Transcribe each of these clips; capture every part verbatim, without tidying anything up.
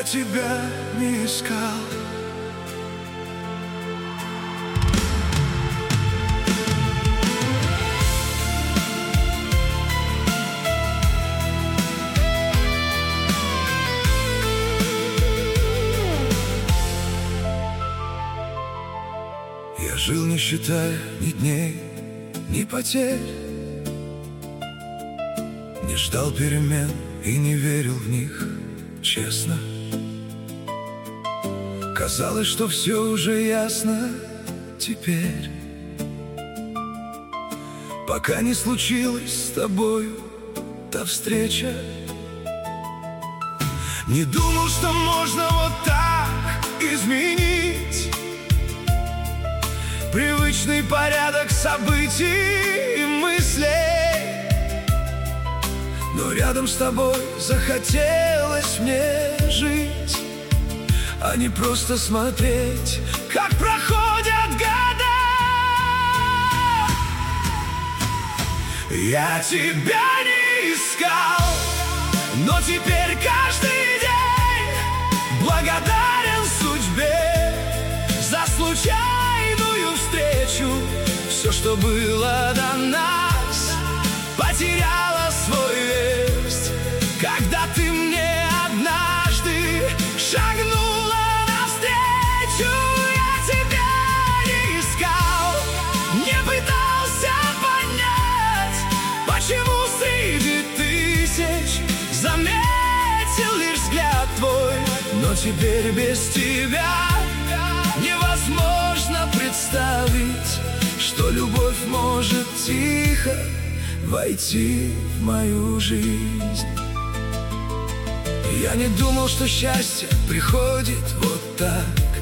тебя не искал. Я жил, не считая ни дней, ни потерь, не ждал перемен и не верил в них, честно. Казалось, что все уже ясно теперь, пока не случилась с тобою та встреча. Не думал, что можно вот так изменить привычный порядок событий и мыслей, но рядом с тобой захотелось мне жить, а не просто смотреть, как проходят года. Я тебя не искал, но теперь каждый день благодарен судьбе за случайную встречу. Все, что было до нас, потеряло свой вес, когда ты мне однажды шагнула навстречу. Я тебя не искал, не пытался понять, почему среди тысяч заметил лишь взгляд твой. Но теперь без тебя невозможно представить, что любовь может тихо войти в мою жизнь. Я не думал, что счастье приходит вот так,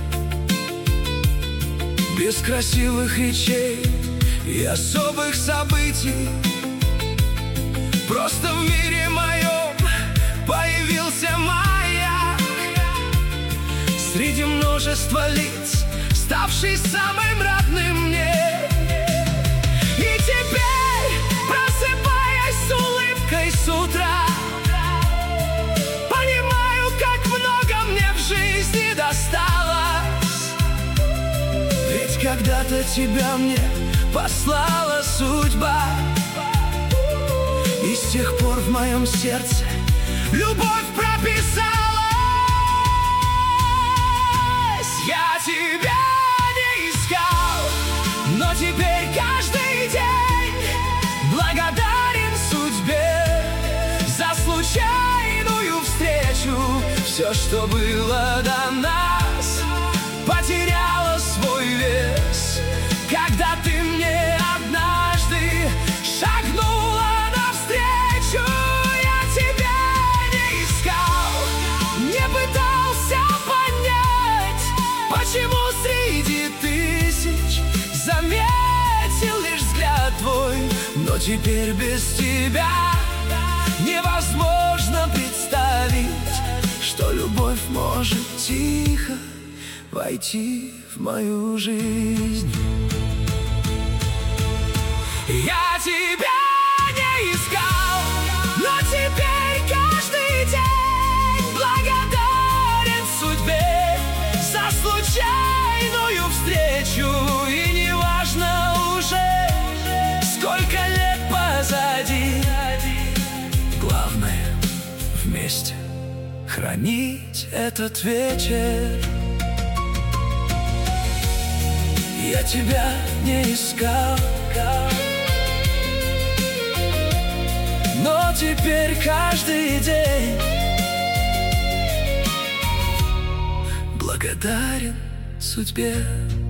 без красивых речей и особых событий. Просто в мире моем появился маяк среди множества лиц, ставший самым родным мне. И теперь, просыпаясь с улыбкой с утра, понимаю, как много мне в жизни досталось. Ведь когда-то тебя мне послала судьба, и с тех пор в моем сердце любовь прописалась. Я тебя не искал, но теперь каждый день благодарен судьбе за случайную встречу. Все, что было до нас, потеряло свой вес, когда ты мне однажды шагнула навстречу. Я тебя не искал, не пытался понять, почему среди тысяч заметил лишь взгляд твой. Но теперь без тебя невозможно представить, что любовь может тихо войти в мою жизнь. Я тебя не искал, но теперь каждый день благодарен судьбе за случайную встречу. И неважно уже, сколько лет позади, главное вместе хранить этот вечер. Я тебя не искал, но теперь каждый день благодарен судьбе